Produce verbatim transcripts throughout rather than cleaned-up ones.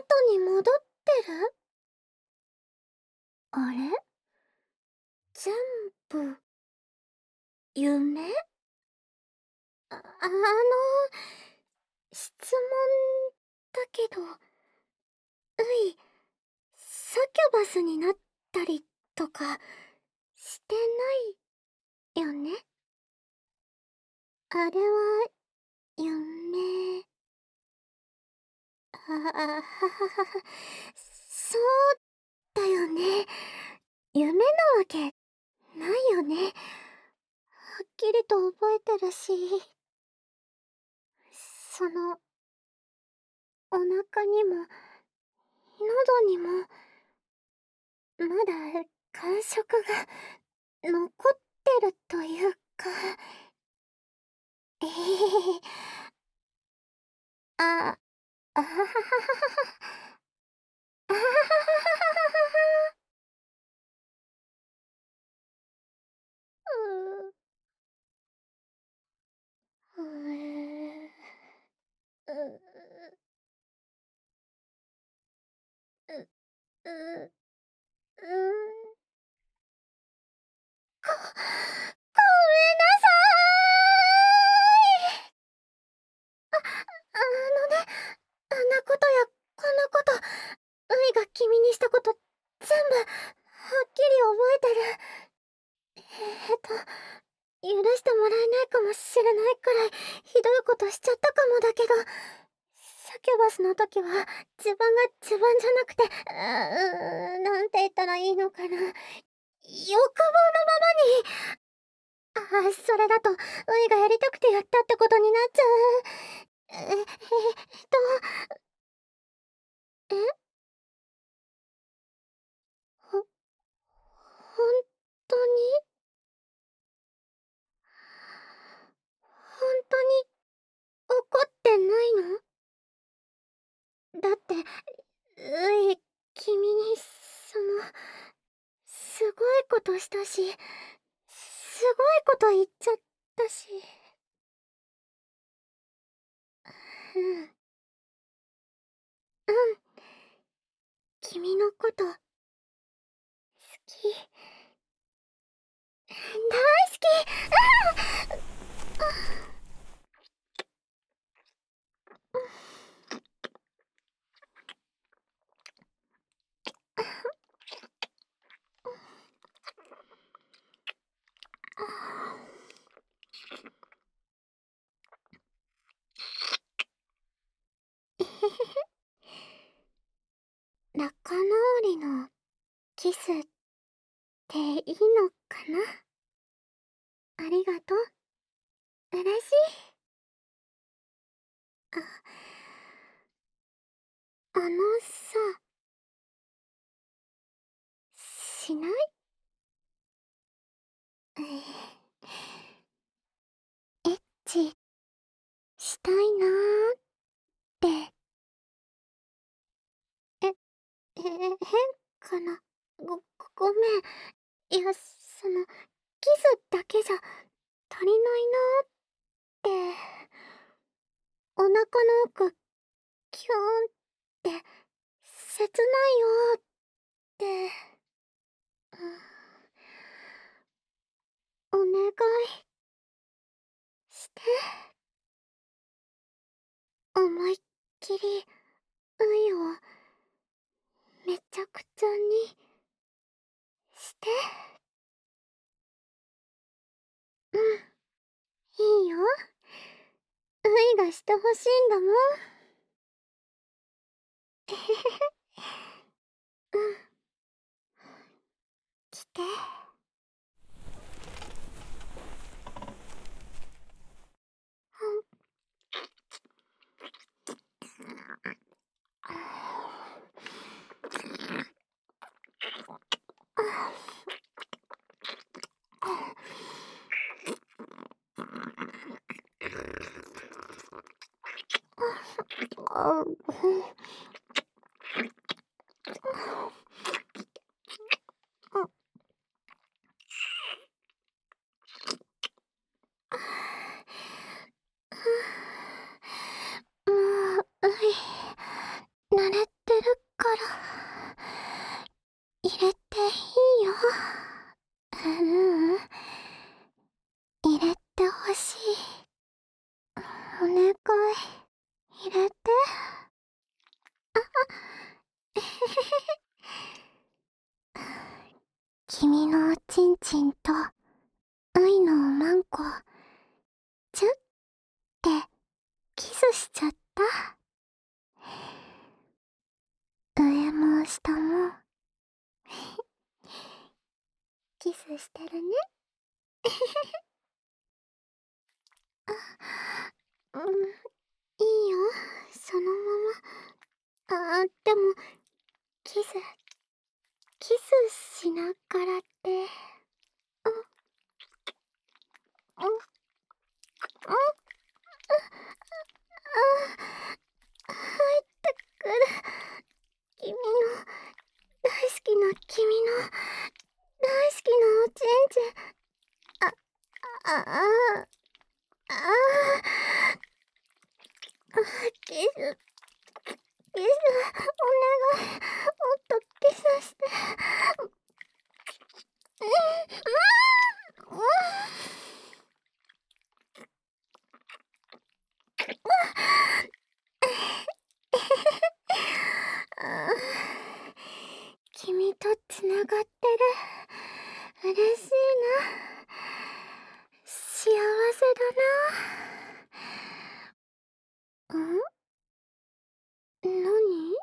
元に戻ってる？あれ？全部、夢？あ、あの、質問だけど、うい、サキュバスになったりとかしてないよね？あれは夢。ああ、はははは。そうだよね。夢なわけないよね。はっきりと覚えてるし。その、お腹にも、喉にも、まだ感触が残ってるというか。ええ。あ、あははははは。あははははははは。うー。ふえ。うう。う、う、うーん。ごごめんなさい！あ、あのね、あんなことやこんなこと、ういが君にしたこと、全部、はっきり覚えてる。えっと、許してもらえないかもしれないくらい、ひどいことしちゃったかもだけど、サキュバスの時は、自分が自分じゃなくて、うーん、なんて言ったらいいのかな。欲望のままに。ああ、それだと、ういがやりたくてやったってことになっちゃう。え、えっとえ？ほほんとに？ほんとに怒ってないの？だって、うい、君にその、すごいことしたし、すごいこと言っちゃったし。うん。うん。君のこと好き。大好き！ああ！えへへへ。仲直りのキスっていいのかな？ありがとう。嬉しい。あ。あのさ。しない？ええ。エッチしたいなって。え、ええ、変かな？ごごめん。いや、その、キスだけじゃ足りないなって。お腹の奥、キューンって切ないよって。うん。お願いして。思いっきり、ういをめちゃくちゃにして。うん、いいよ。ういがしてほしいんだもん。えへへへ。うん。して。うん。あ、うん。うん。もう、うい、慣れてるの下もキスしてるね。あ、うん、いいよ、そのまま。あ、でも、キス、キスしながらって、うん、うん、うん、あ、入ってくる。君の、大好きな君の、大好きなおちんちん。あ、あ、あ、あ、あ、キス、キス、お願い、もっとキスして。うん、うん、うん。あ、君とつながってる。嬉しいな。幸せだな。ん？何？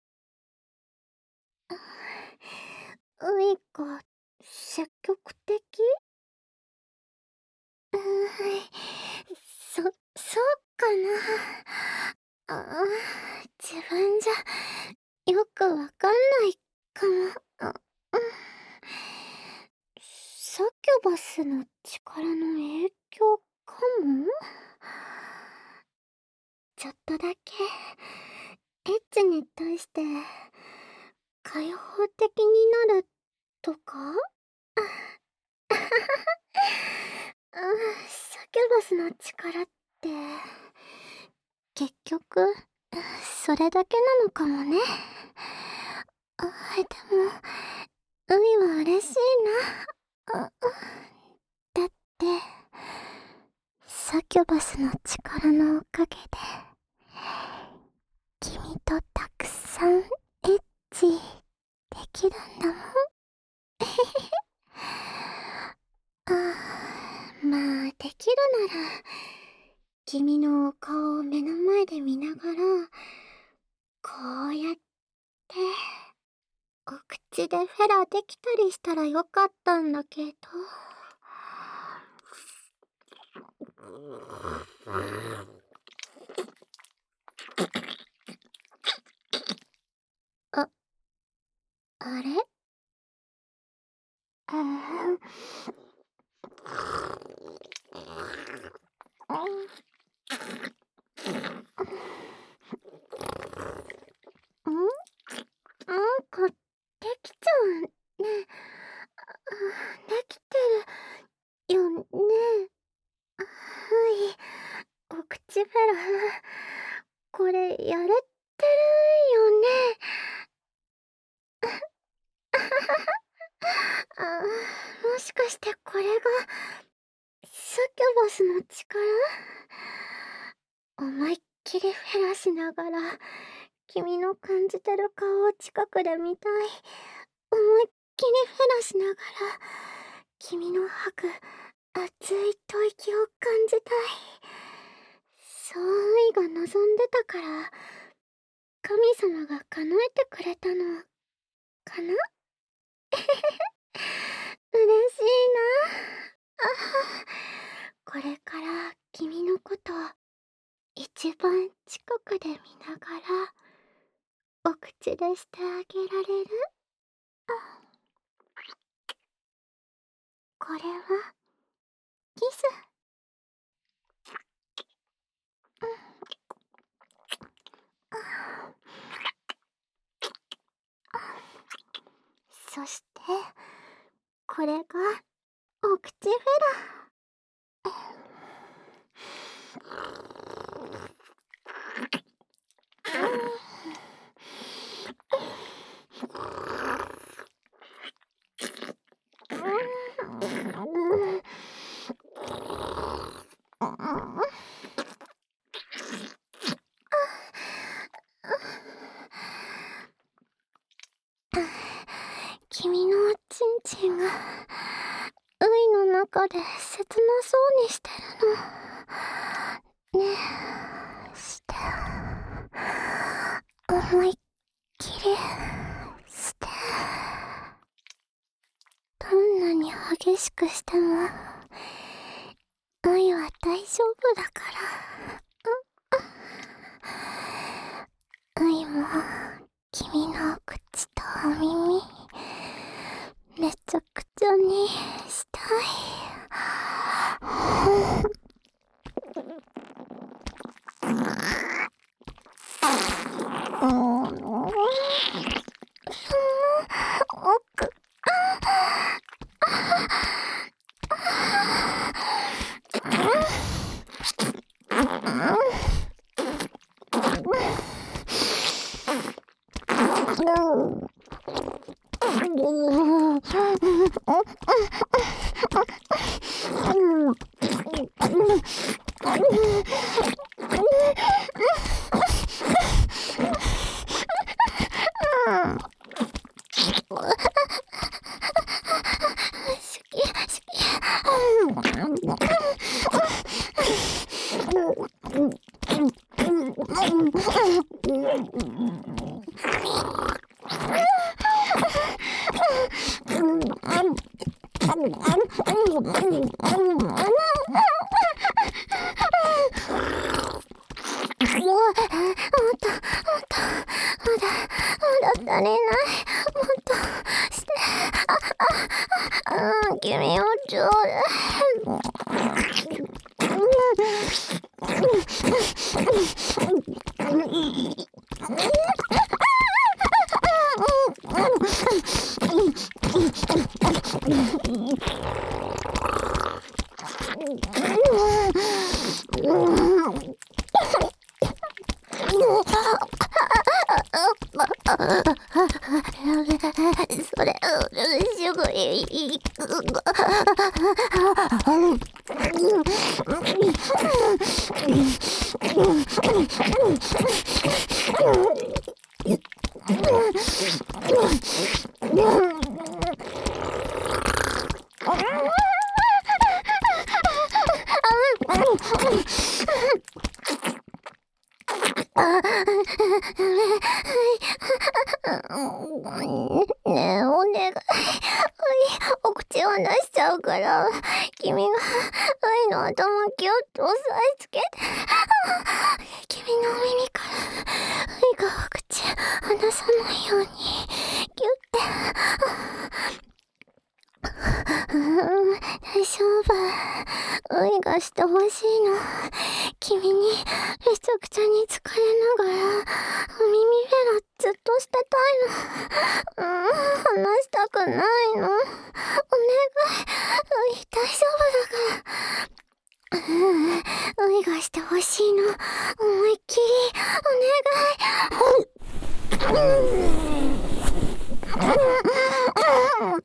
ういが積極的？うーん、そ、そうかな。ああ、自分じゃよくわかんないかも。あ、うん。サキュバスの力の影響かも？ちょっとだけ、エッチに対して開放的になるとか？あ、サキュバスの力って、結局、それだけなのかもね。あ、でも、海は嬉しいな。あ、だって、サキュバスの力のおかげで、君とたくさんエッチできるんだもん。ああ、まあ、できるなら、君のお顔を目の前で見ながら、こうやって、お口でフェラできたりしたらよかったんだけど。あ、あれ？あー、うん、うん、なんか、できちゃうね。あ、できてるよね。はい。お口フェラ、これやれてるよね。あ、もしかしてこれが、サキュバスの力？思いっきりフェラしながら、君の感じてる顔を近くで見たい。思いっきりフェラしながら、君の吐く熱い吐息を感じたい。そう愛が望んでたから、神様が叶えてくれたの、かな？嬉しいな。あは、これから君のことを一番近くで見ながら、お口でしてあげられる？あ、これは、キス。うん。あ、そして、これが、お口フェラ。君のおちんちんが、海の中で切なそうにしてるの。ねえ、して。思いっきり、 激しくしても愛は大丈夫だから。愛も君の口とお耳めちゃくちゃにしたい。うん、その奥足りない。もっとして。あ、あ、うん、君をちょうだい。それ、すごい、いい。ねえ、お願い。お口を出しちゃうから、君が愛の頭をギュッと押さえつけて、君の耳から愛がお口離さないようにギュッて。大丈夫。愛がしてほしいの。君にめちゃくちゃに疲れながらお耳フェラずっとしてたいの。うん、話したくないの。お願い。愛大丈夫だから。うん、愛がしてほしいの。思いっきりお願い。うん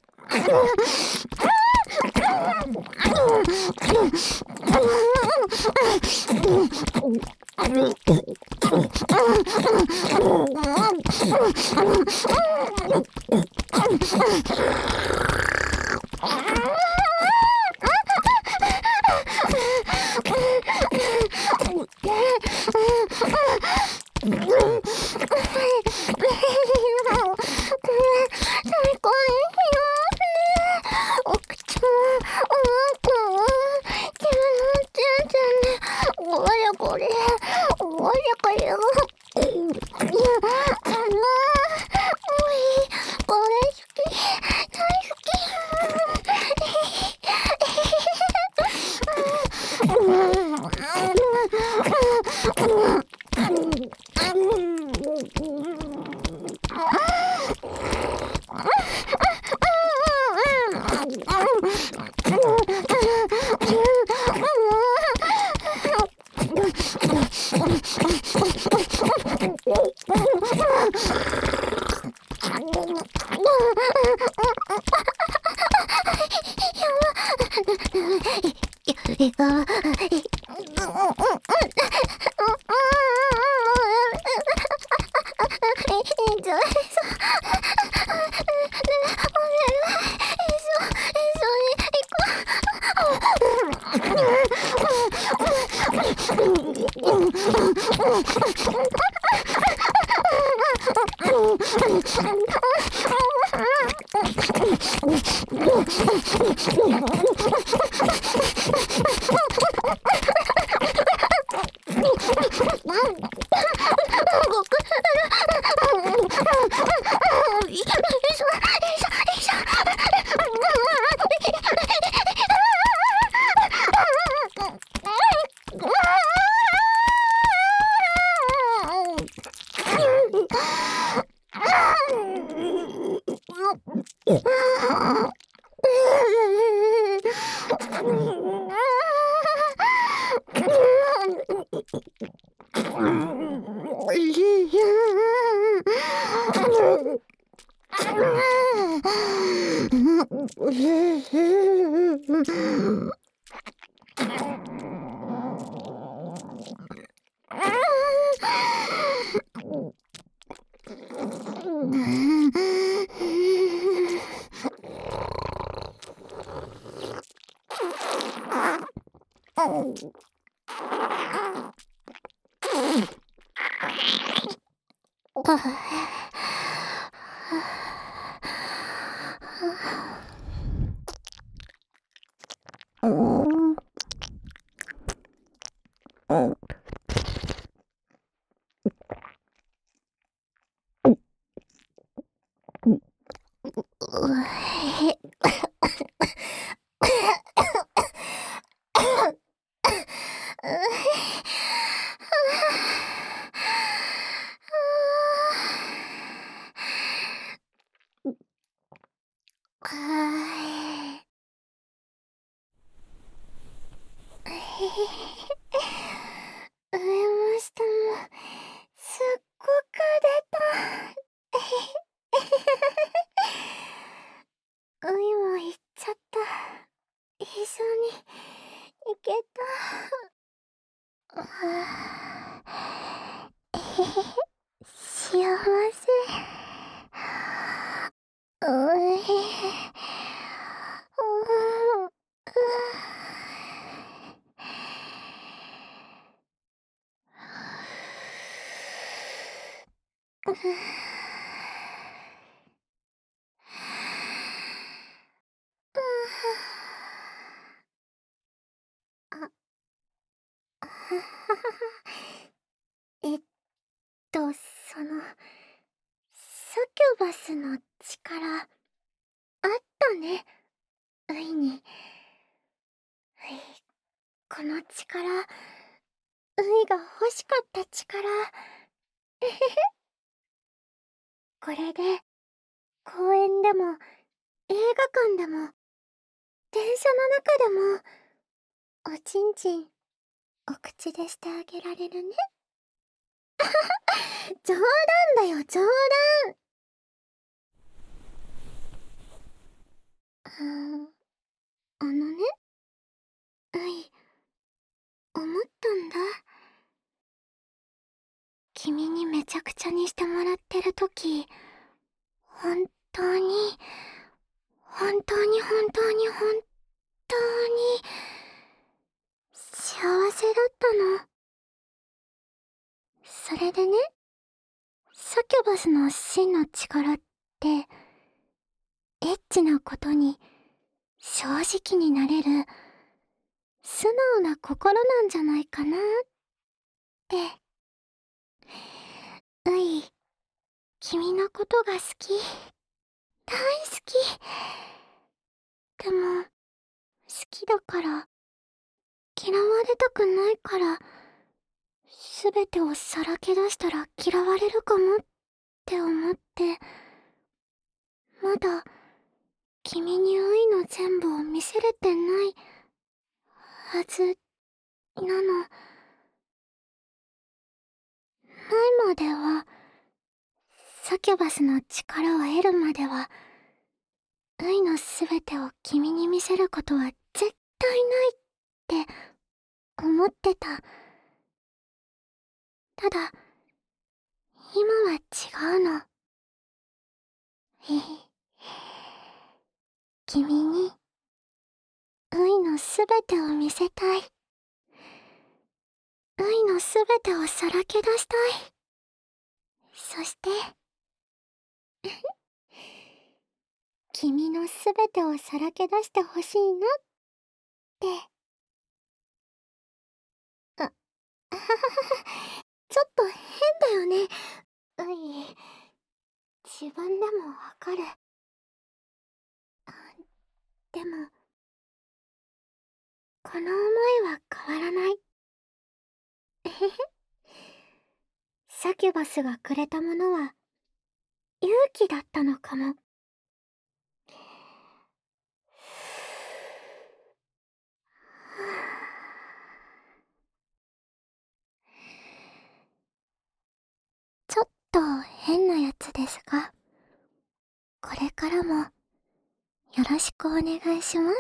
上も下もすっごく出た。ういも行っちゃった。一緒に行けた。えへへ、幸せ。うえへへ、ううあ、えっと、その、サキュバスの力、あったね、ういに。うい、この力、ういが欲しかった力。えへへ。これで、公園でも、映画館でも、電車の中でも、おちんちん、お口でしてあげられるね。冗談だよ、冗談。うーん、あのね、うい、思ったんだ。君にめちゃくちゃにしてもらってるとき、本当に、本当に本当に本当に、幸せだったの。それでね、サキュバスの真の力って、エッチなことに正直になれる素直な心なんじゃないかなって。うい、君のことが好き。大好き。でも、好きだから、嫌われたくないから、すべてをさらけ出したら嫌われるかもって思って、まだ、君に愛の全部を見せれてないはずなの。前までは、サキュバスの力を得るまでは、愛のすべてを君に見せることは絶対ないって思ってた。ただ、今は違うの。へへ。君に、愛のすべてを見せたい。愛のすべてをさらけ出したい。そして、 君のすべてをさらけ出してほしいなって。あ、あははは。ちょっと変だよね。うい。自分でもわかる。あ、でも、この思いは変わらない。えへへ。サキュバスがくれたものは、勇気だったのかも。ちょっと変なやつですが、これからもよろしくお願いします。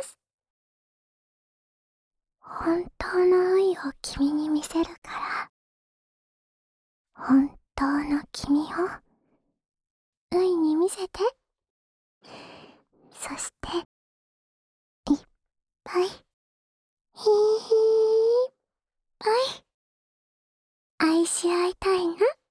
本当の愛を君に見せるから、本当の君を愛に見せて。そしていっぱいいっぱい愛し合いたいな。